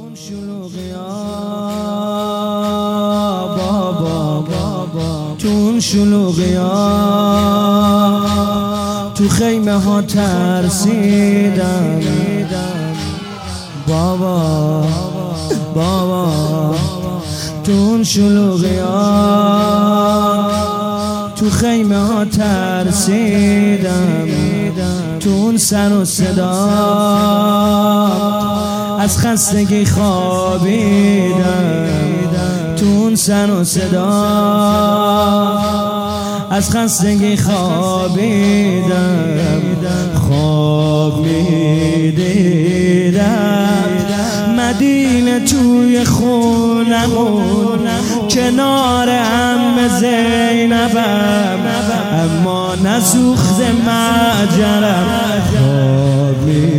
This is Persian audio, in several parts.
تون شلوغیا تو خیمه ها ترسیدم بابا تون شلوغیا تو خیمه ها ترسیدم تون سر و صدا از خستگی خوابیدم تون سر و صدا از خستگی خوابیدم خواب میدیدم مدینه توی خونمون کنار عم زینبم اما نسوخت مجرم خواب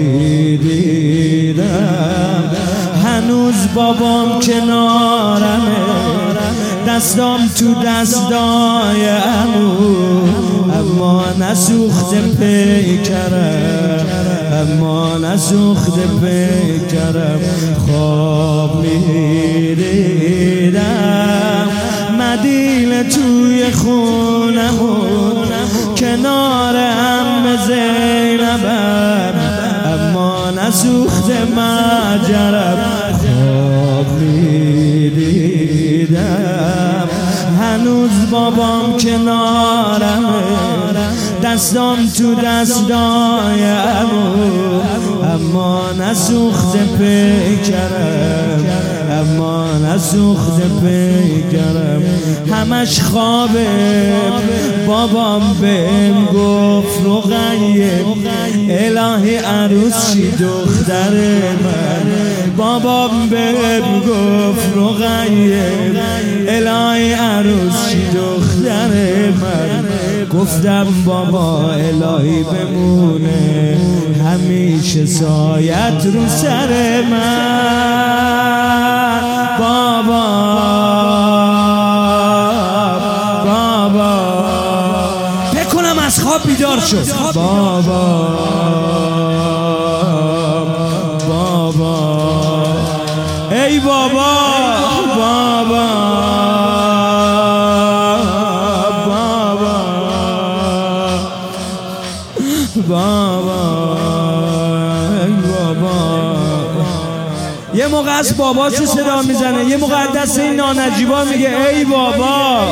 میدیدم هنوز بابام کنارمه دستام تو دستای عمو اما نسوخت پیکرم اما نسوخت پیکرم خواب میدیدم مدینه توی خونمون کنار عم زینبم اما نسوخت مجرم خواب میدیدم هنوز بابام کنارمه دستام تو دستای عمو اما نسوخت پیکرم اما نسوخت پیکرم همش خوابه بابام بهم گفت رقیه الهی عروس شی دختر من بابام بهم گفت رقیه الهی عروس شی دختر من گفتم بابا الهی بمونه همیشه سایت رو سر من بابا بکنم از خواب بیدار شد بابا ای بابا یه موقع از باباشو صدا میزنه یه موقع دست این نانجیبا میگه ای بابا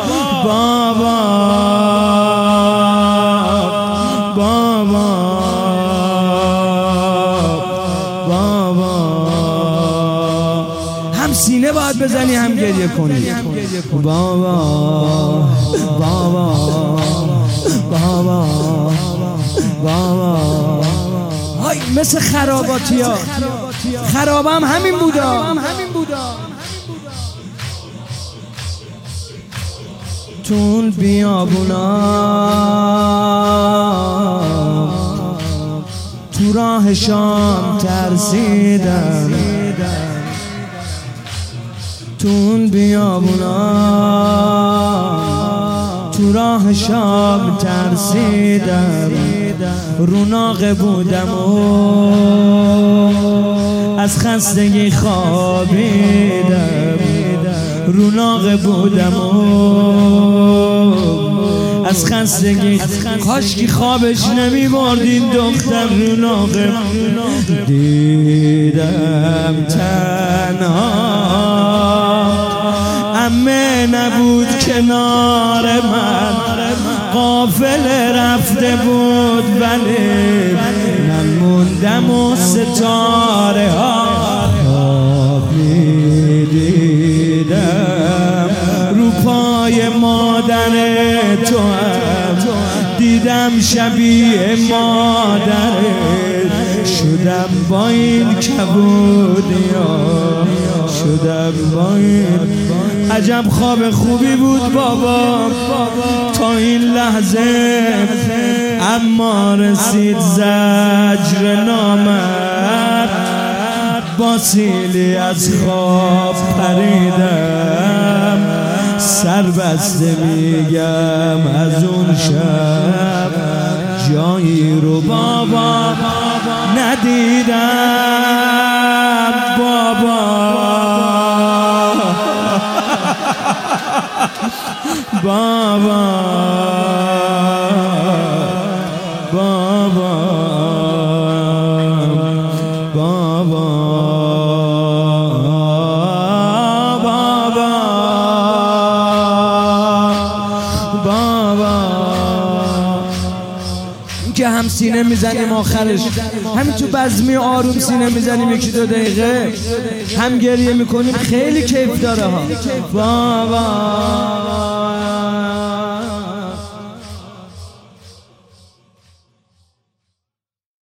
هم سینه باید بزنی هم گریه کنی بابا های مثل خراباتی ها خرابم همین بودا تون بیابونا تو راه شام ترسیدم تون بیابونا تو راه شام ترسیدم روناق بودم و از خستگی خوابیدم روناق بودم و از خستگی کاشکی خوابش نمی بردین دختر روناق دیدم تنها عمه نبود کنار من قافله رفته بود ولی من موندم و ستاره ها خواب میدیدم رو پای مادر تو هم دیدم شبیه مادرت شدم با این کبودیا شدم با این عجب خواب خوبی بود بابا تا این لحظه اما رسید زجر نامرد با سیلی از خواب پریدم سر بسته میگم از اون شب جایی رو بابا ندیدم بابا بابا بابا بابا بابا که هم سینه میزنیم آخرش همین تو بزمی آروم سینه میزنیم 1-2 دقیقه هم گریه میکنیم خیلی کیف داره ها بابا